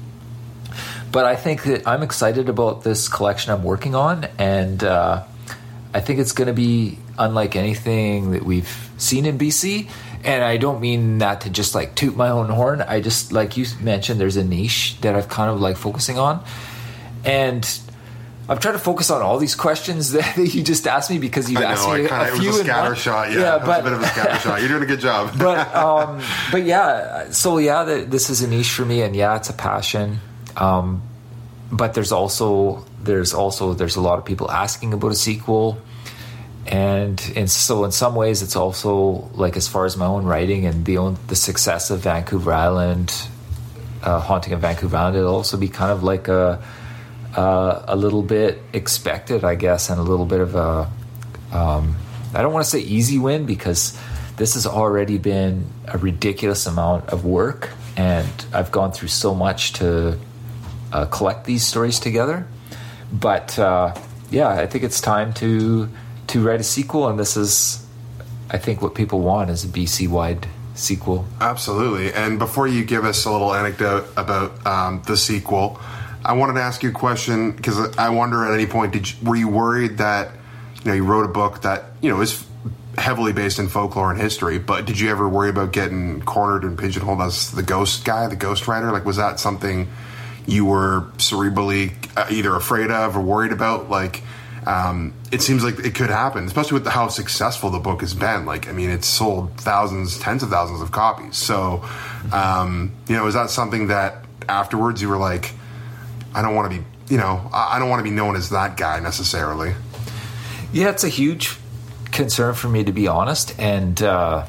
But I think that I'm excited about this collection I'm working on, and uh, I think it's going to be unlike anything that we've seen in B C. And I don't mean that to just like toot my own horn. I just, like you mentioned, there's a niche that I've kind of like focusing on. And I've tried to focus on all these questions that you just asked me because you've I know, asked me I kinda, a few. It was a in scatter one. shot, yeah. yeah it but, was a bit of a scatter shot. You're doing a good job. but um, but yeah, so yeah, the, this is a niche for me, and yeah, it's a passion. Um, but there's also there's also there's a lot of people asking about a sequel, and and so in some ways, it's also like as far as my own writing and the own, the success of Vancouver Island, uh, Haunting of Vancouver Island, it'll also be kind of like a. Uh, a little bit expected, I guess, and a little bit of a, um, I don't want to say easy win, because this has already been a ridiculous amount of work, and I've gone through so much to uh, collect these stories together. But uh, yeah, I think it's time to to write a sequel, and this is, I think, what people want is a B C-wide sequel. Absolutely. And before you give us a little anecdote about um, the sequel, I wanted to ask you a question, because I wonder at any point, did you, were you worried that, you know, you wrote a book that, you know, is heavily based in folklore and history, but did you ever worry about getting cornered and pigeonholed as the ghost guy, the ghost writer? Like, was that something you were cerebrally either afraid of or worried about? Like, um, it seems like it could happen, especially with the, how successful the book has been. Like, I mean, it's sold thousands, tens of thousands of copies. So, um, you know, is that something that afterwards you were like, I don't want to be, you know, I don't want to be known as that guy necessarily? Yeah, it's a huge concern for me, to be honest. And, uh,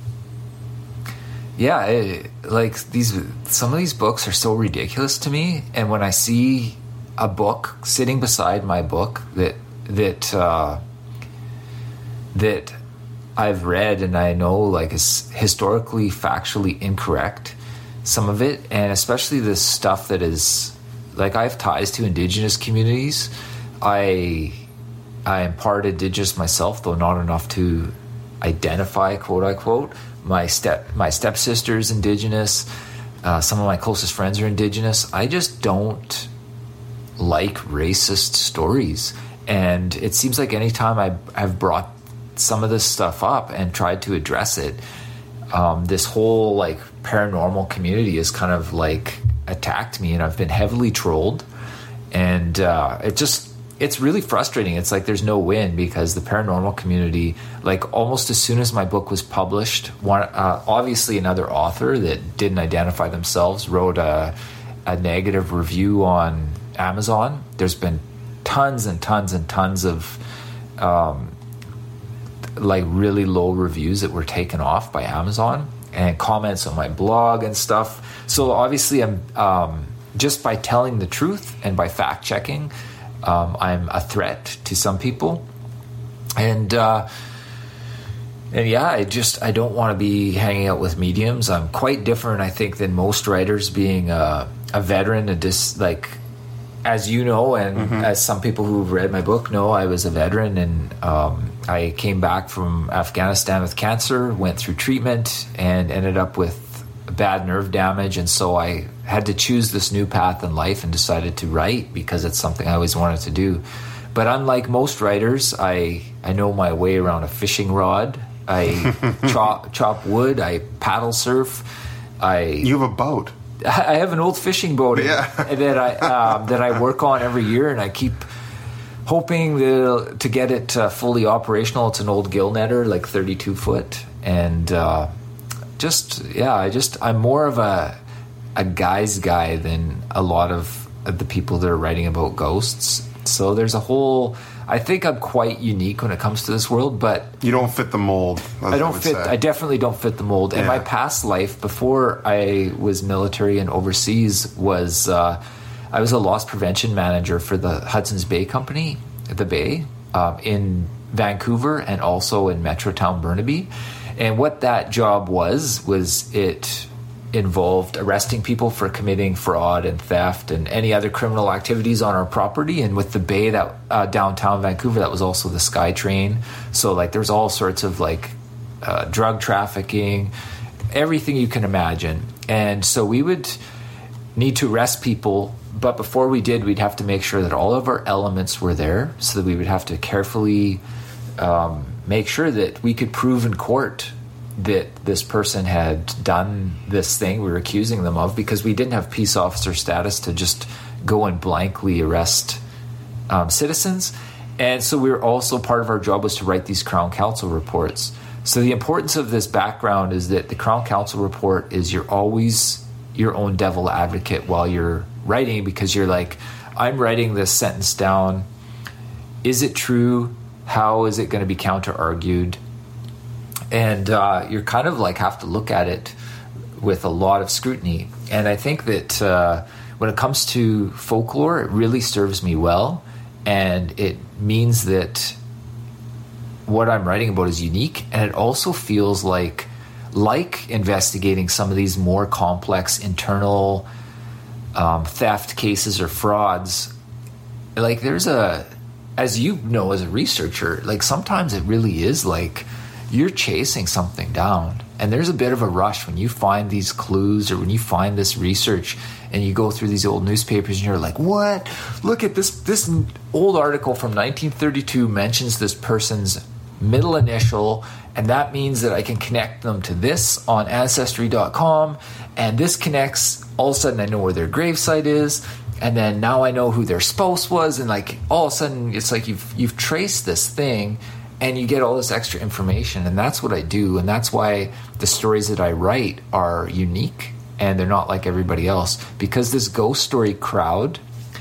yeah, it, like these, some of these books are so ridiculous to me. And when I see a book sitting beside my book that, that, uh, that I've read and I know like is historically, factually incorrect, some of it, and especially this stuff that is, like, I have ties to Indigenous communities. I I am part Indigenous myself, though not enough to identify, quote unquote. My step my stepsister's Indigenous. Uh, some of my closest friends are Indigenous. I just don't like racist stories, and it seems like anytime I have brought some of this stuff up and tried to address it, um, this whole like paranormal community is kind of like attacked me, and I've been heavily trolled, and uh, it just it's really frustrating. It's like there's no win, because the paranormal community, like almost as soon as my book was published, one uh, obviously another author that didn't identify themselves wrote a, a negative review on Amazon. There's been tons and tons and tons of um, like really low reviews that were taken off by Amazon, and comments on my blog and stuff. So obviously I'm um, just by telling the truth and by fact checking, um, I'm a threat to some people. And uh, and yeah, I just I don't want to be hanging out with mediums. I'm quite different, I think, than most writers, being a, a veteran, a dis like. As you know, and mm-hmm. as some people who've read my book know, I was a veteran, and um, I came back from Afghanistan with cancer, went through treatment, and ended up with bad nerve damage. And so I had to choose this new path in life and decided to write because it's something I always wanted to do. But unlike most writers, I, I know my way around a fishing rod. I chop, chop wood. I paddle surf. I You have a boat. I have an old fishing boat yeah. that I um, that I work on every year, and I keep hoping that, to get it uh, fully operational. It's an old gill netter, like thirty-two foot, and uh, just yeah, I just I'm more of a a guy's guy than a lot of the people that are writing about ghosts. So there's a whole. I think I'm quite unique when it comes to this world, but you don't fit the mold. I don't I fit. Say. I definitely don't fit the mold. Yeah. And my past life, before I was military and overseas, was uh, I was a loss prevention manager for the Hudson's Bay Company, the Bay, um, in Vancouver and also in Metrotown Burnaby. And what that job was was it involved arresting people for committing fraud and theft and any other criminal activities on our property. And with the Bay, that uh, downtown Vancouver, that was also the SkyTrain. So like there's all sorts of like uh, drug trafficking, everything you can imagine. And so we would need to arrest people, but before we did, we'd have to make sure that all of our elements were there, so that we would have to carefully um, make sure that we could prove in court that this person had done this thing we were accusing them of, because we didn't have peace officer status to just go and blankly arrest um, citizens. And so we were also, part of our job was to write these Crown Counsel reports. So the importance of this background is that the Crown Counsel report is you're always your own devil advocate while you're writing, because you're like, I'm writing this sentence down. Is it true? How is it going to be counter-argued? And uh, you're kind of like have to look at it with a lot of scrutiny. And I think that uh, when it comes to folklore, it really serves me well. And it means that what I'm writing about is unique. And it also feels like, like investigating some of these more complex internal um, theft cases or frauds. Like there's a, as you know as a researcher, like sometimes it really is like, you're chasing something down, and there's a bit of a rush when you find these clues or when you find this research and you go through these old newspapers and you're like, what? Look at this. This old article from nineteen thirty-two mentions this person's middle initial, and that means that I can connect them to this on Ancestry dot com, and this connects, all of a sudden I know where their gravesite is, and then now I know who their spouse was, and like all of a sudden it's like you've you've traced this thing, and you get all this extra information. And that's what I do. And that's why the stories that I write are unique, and they're not like everybody else. Because this ghost story crowd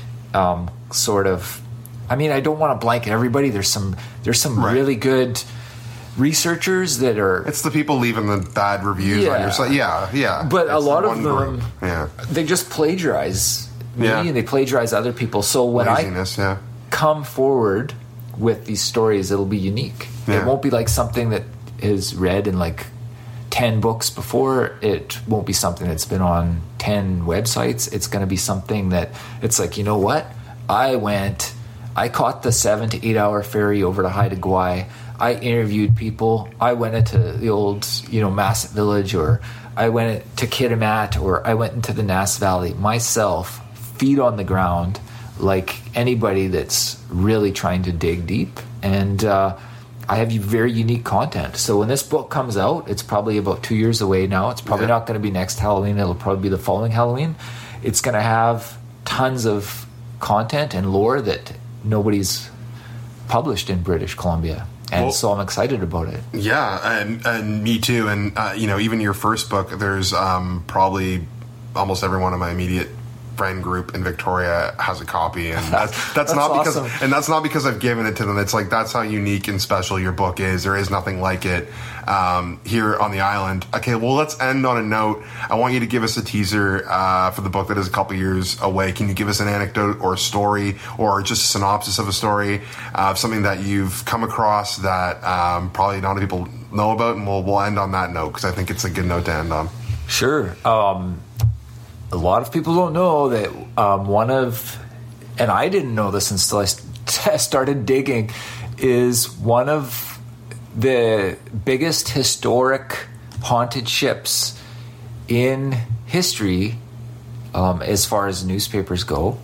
um, sort of, I mean, I don't want to blanket everybody. There's some there's some right. really good researchers that are... It's the people leaving the bad reviews yeah. on your site. Yeah, yeah. But it's a lot of them, group. yeah. they just plagiarize me, yeah. and they plagiarize other people. So when Laziness, I yeah. come forward with these stories, it'll be unique. Yeah. It won't be like something that is read in like ten books before. It won't be something that's been on ten websites. It's going to be something that it's like, you know what? I went, I caught the seven to eight hour ferry over to Haida Gwaii. I interviewed people. I went into the old, you know, Masset Village, or I went to Kitimat, or I went into the Nass Valley myself, feet on the ground, like anybody that's really trying to dig deep. And uh, I have very unique content. So when this book comes out, it's probably about two years away now. It's probably yeah. not going to be next Halloween. It'll probably be the following Halloween. It's going to have tons of content and lore that nobody's published in British Columbia. And well, so I'm excited about it. Yeah, and, and me too. And, uh, you know, even your first book, there's um, probably almost every one of my immediate friend group in Victoria has a copy, and that's that's, that's not awesome. because and that's not because I've given it to them. It's like that's how unique and special your book is. There is nothing like it um, here on the island. Okay, well, let's end on a note. I want you to give us a teaser uh, for the book that is a couple years away. Can you give us an anecdote or a story, or just a synopsis of a story uh, of something that you've come across that um, probably not many people know about? And we'll we'll end on that note because I think it's a good note to end on. Sure. Um, a lot of people don't know that um, one of, and I didn't know this until I st- started digging, is one of the biggest historic haunted ships in history, um, as far as newspapers go,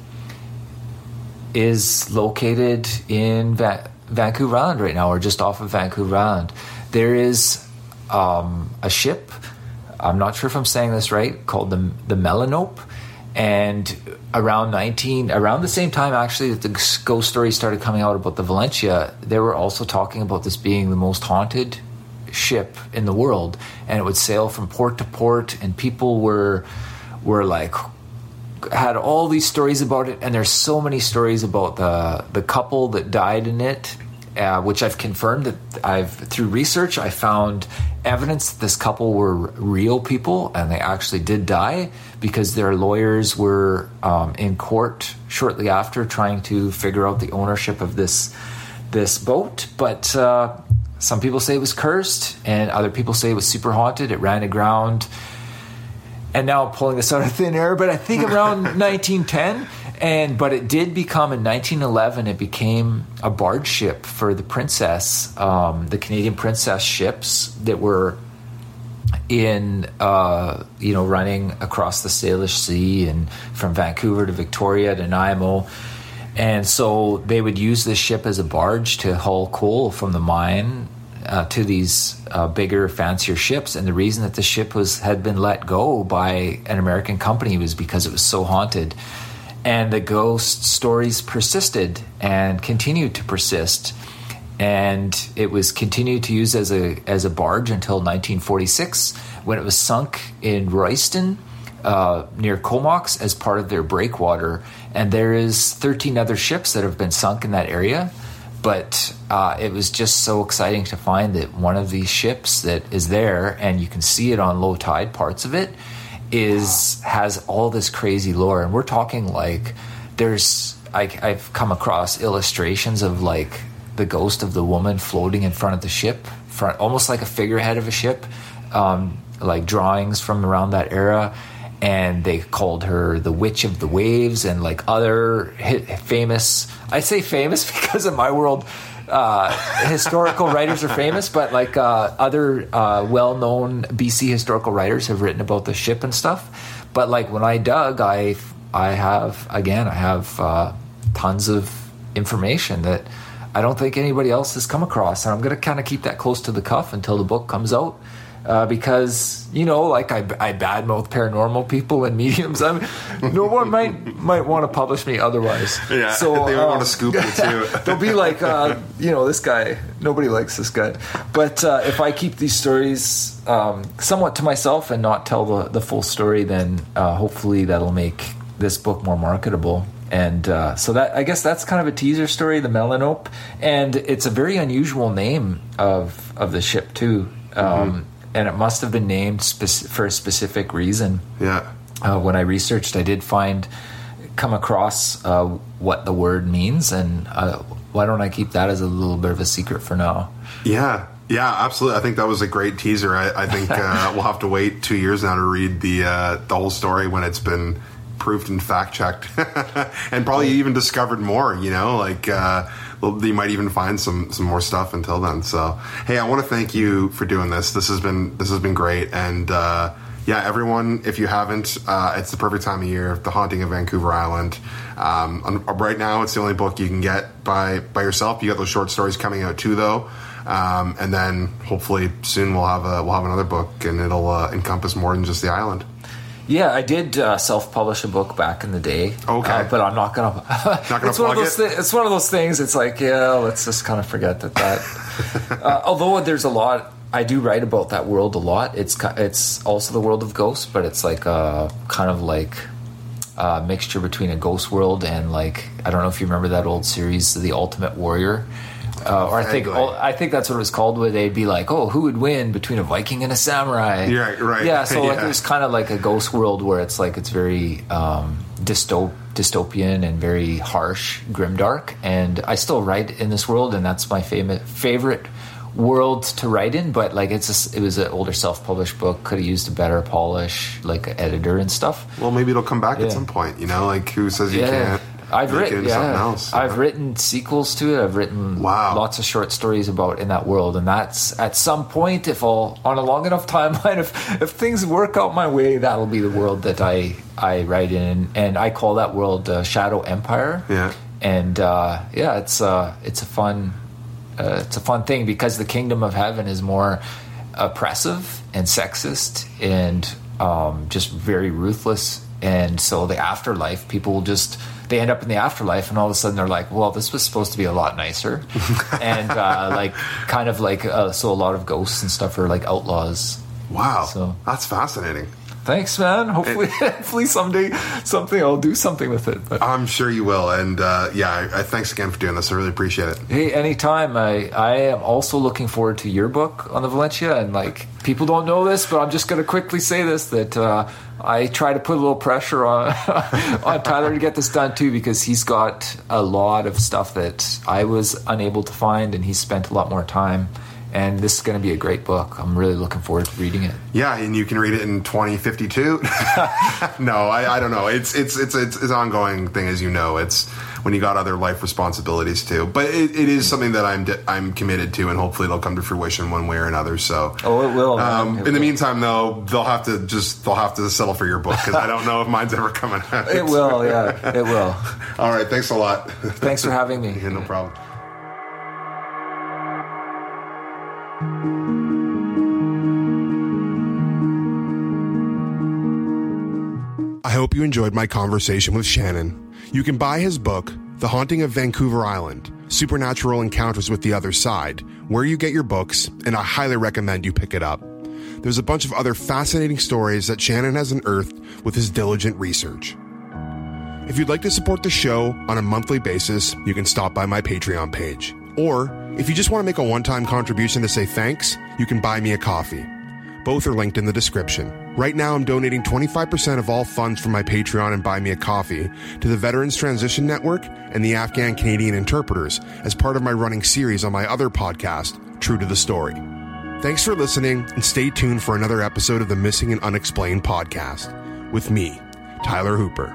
is located in Va- Vancouver Island right now, or just off of Vancouver Island. There is um, a ship, I'm not sure if I'm saying this right, called the the Melanope, and around nineteen around the same time actually that the ghost stories started coming out about the Valentia, they were also talking about this being the most haunted ship in the world, and it would sail from port to port, and people were were like had all these stories about it, and there's so many stories about the the couple that died in it. Uh, which I've confirmed that I've through research I found evidence that this couple were real people and they actually did die, because their lawyers were um, in court shortly after trying to figure out the ownership of this this boat. But uh, some people say it was cursed, and other people say it was super haunted. It ran aground, and now I'm pulling this out of thin air, but I think around nineteen ten. And but it did become in nineteen eleven. It became a barge ship for the Princess, um, the Canadian Princess ships that were in, uh, you know, running across the Salish Sea and from Vancouver to Victoria to Nanaimo. And so they would use this ship as a barge to haul coal from the mine uh, to these uh, bigger, fancier ships. And the reason that the ship was had been let go by an American company was because it was so haunted. And the ghost stories persisted and continued to persist, and it was continued to use as a as a barge until nineteen forty-six, when it was sunk in Royston uh, near Comox as part of their breakwater. And there is thirteen other ships that have been sunk in that area, but uh, it was just so exciting to find that one of these ships that is there, and you can see it on low tide, parts of it, is has all this crazy lore. And we're talking like there's I, I've come across illustrations of like the ghost of the woman floating in front of the ship, front almost like a figurehead of a ship, um, like drawings from around that era. And they called her the Witch of the Waves, and like other hit, famous, I say famous because in my world Uh, historical writers are famous, but like uh, other uh, well-known B C historical writers have written about the ship and stuff. But like when I dug, I I have again I have uh, tons of information that I don't think anybody else has come across, and I'm going to kind of keep that close to the cuff until the book comes out. Uh, because, you know, like I, I badmouth paranormal people and mediums. I mean, no one might might want to publish me otherwise. Yeah, so, they um, want to scoop you too. They'll be like, uh, you know, this guy, nobody likes this guy. But uh, if I keep these stories um, somewhat to myself and not tell the, the full story, then uh, hopefully that'll make this book more marketable. And uh, so that I guess that's kind of a teaser story, the Melanope. And it's a very unusual name of, of the ship, too. Um, mm-hmm. And it must have been named speci- for a specific reason. Yeah. Uh, when I researched, I did find, come across uh, what the word means, and uh, why don't I keep that as a little bit of a secret for now? Yeah, yeah, absolutely. I think that was a great teaser. I, I think uh, we'll have to wait two years now to read the uh, the whole story when it's been proved and fact checked, and probably even discovered more. You know, like. Uh, You might even find some, some more stuff until then. So, hey, I want to thank you for doing this. This has been this has been great. And uh, yeah, everyone, if you haven't, uh, it's the perfect time of year. The Haunting of Vancouver Island. Um, right now, it's the only book you can get by by yourself. You got those short stories coming out too, though. Um, and then hopefully soon we'll have a we'll have another book, and it'll uh, encompass more than just the island. Yeah, I did uh, self-publish a book back in the day. Okay, uh, but I'm not gonna. not gonna it's one plug of those. it. Thi- it's one of those things. It's like, yeah, let's just kind of forget that. That. uh, although there's a lot, I do write about that world a lot. It's it's also the world of ghosts, but it's like uh, kind of like a mixture between a ghost world and, like, I don't know if you remember that old series, The Ultimate Warrior. Uh, or I think oh, I think that's what it was called, where they'd be like, oh, who would win between a Viking and a samurai? Yeah, right. Yeah, so yeah. like, it was kind of like a ghost world where it's like it's very um, dystop- dystopian and very harsh, grimdark. And I still write in this world, and that's my favorite favorite world to write in. But like it's a, it was an older self-published book, could have used a better polish, like an editor and stuff. Well, maybe it'll come back yeah. at some point. You know, like who says you yeah. can't? I've written, yeah. Else, I've know? written sequels to it. I've written wow. lots of short stories about in that world, and that's at some point, if I'll on a long enough timeline, if if things work out my way, that'll be the world that I I write in, and I call that world uh, Shadow Empire. Yeah, and uh, yeah, it's uh it's a fun uh, it's a fun thing because the Kingdom of Heaven is more oppressive and sexist and um, just very ruthless, and so the afterlife, people will just. They end up in the afterlife, and all of a sudden they're like, well, this was supposed to be a lot nicer. and uh, like kind of like uh, so a lot of ghosts and stuff are like outlaws. Wow, so that's fascinating. Thanks, man. Hopefully it, hopefully someday something I'll do something with it. But. I'm sure you will. And uh, yeah, I, I, thanks again for doing this. I really appreciate it. Hey, anytime. I, I am also looking forward to your book on the Valencia. And like people don't know this, but I'm just going to quickly say this, that uh, I try to put a little pressure on, on Tyler to get this done too, because he's got a lot of stuff that I was unable to find, and he's spent a lot more time. And this is going to be a great book. I'm really looking forward to reading it. Yeah, and you can read it in twenty fifty-two. No, I, I don't know. It's it's it's it's it's an ongoing thing, as you know. It's when you got other life responsibilities too. But it, it is something that I'm I'm committed to, and hopefully it'll come to fruition one way or another. So, oh, it will. Um, it in will. the meantime, though, they'll have to just they'll have to settle for your book, because I don't know if mine's ever coming out. It will. Yeah, it will. All right. Thanks a lot. Thanks for having me. Yeah, no problem. I hope you enjoyed my conversation with Shannon. You can buy his book, The Haunting of Vancouver Island, Supernatural Encounters with the Other Side, where you get your books, and I highly recommend you pick it up. There's a bunch of other fascinating stories that Shannon has unearthed with his diligent research. If you'd like to support the show on a monthly basis, you can stop by my Patreon page. Or, if you just want to make a one-time contribution to say thanks, you can buy me a coffee. Both are linked in the description. Right now, I'm donating twenty-five percent of all funds from my Patreon and Buy Me a Coffee to the Veterans Transition Network and the Afghan Canadian Interpreters as part of my running series on my other podcast, True to the Story. Thanks for listening, and stay tuned for another episode of the Missing and Unexplained podcast with me, Tyler Hooper.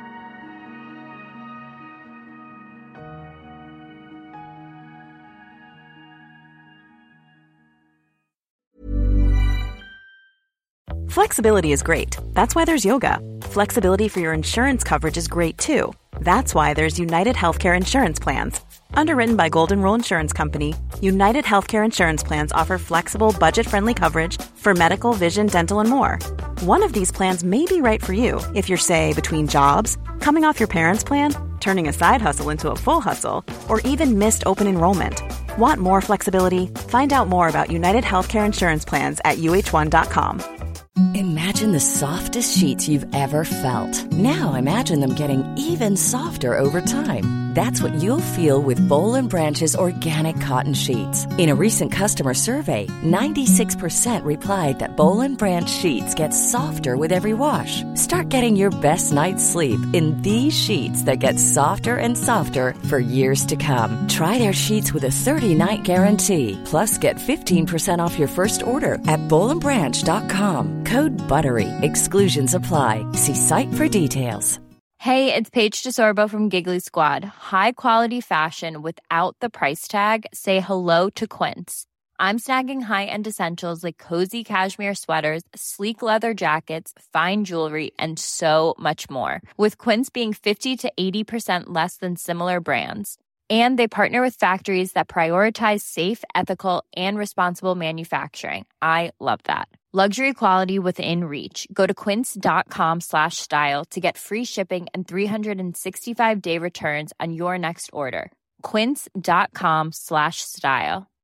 Flexibility is great. That's why there's yoga. Flexibility for your insurance coverage is great too. That's why there's United Healthcare Insurance Plans. Underwritten by Golden Rule Insurance Company, United Healthcare Insurance Plans offer flexible, budget-friendly coverage for medical, vision, dental, and more. One of these plans may be right for you if you're, say, between jobs, coming off your parents' plan, turning a side hustle into a full hustle, or even missed open enrollment. Want more flexibility? Find out more about United Healthcare Insurance Plans at U H one dot com. Imagine the softest sheets you've ever felt. Now imagine them getting even softer over time. That's what you'll feel with Boll and Branch's organic cotton sheets. In a recent customer survey, ninety-six percent replied that Boll and Branch sheets get softer with every wash. Start getting your best night's sleep in these sheets that get softer and softer for years to come. Try their sheets with a thirty-night guarantee. Plus, get fifteen percent off your first order at boll and branch dot com. Code BUTTERY. Exclusions apply. See site for details. Hey, it's Paige DeSorbo from Giggly Squad. High quality fashion without the price tag. Say hello to Quince. I'm snagging high-end essentials like cozy cashmere sweaters, sleek leather jackets, fine jewelry, and so much more. With Quince being fifty to eighty percent less than similar brands. And they partner with factories that prioritize safe, ethical, and responsible manufacturing. I love that. Luxury quality within reach. Go to quince.com slash style to get free shipping and three sixty-five day returns on your next order. Quince.com slash style.